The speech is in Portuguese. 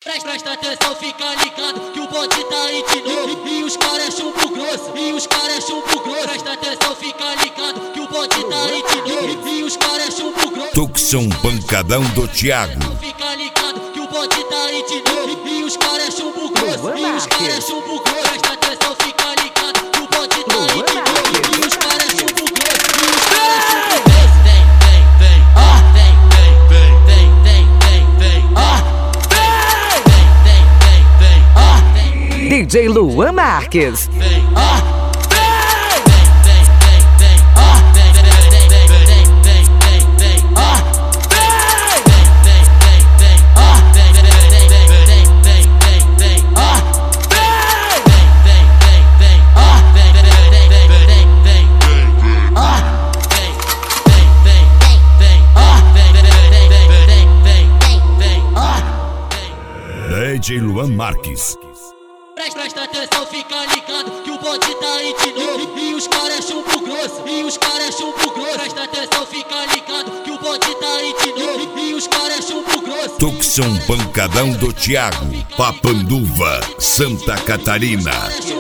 Presta atenção, fica ligado que o bonde tá aí de novo. E os caras é chumbo grosso, e os caras é chumbo grosso. Presta atenção, fica ligado que o bonde tá aí de novo. E os caras é chumbo grosso. Tucson Pancadão do Thiago. Fica ligado que o bonde tá aí de novo. E os caras é chumbo grosso, e os caras é chumbo grosso. Presta atenção, fica ligado que o bonde tá aí de novo. E os caras é chumbo grosso, e os caras é chumbo grosso. DJ Luan Marques. DJ Luan Marques. Presta atenção, fica ligado que o bonde tá aí de novo. E os caras é chumbo grosso, e os caras é chumbo grosso. Presta atenção, fica ligado que o bonde tá aí de novo. E os caras é chumbo grosso. Tucson Pancadão do Thiago, Papanduva, Santa Catarina.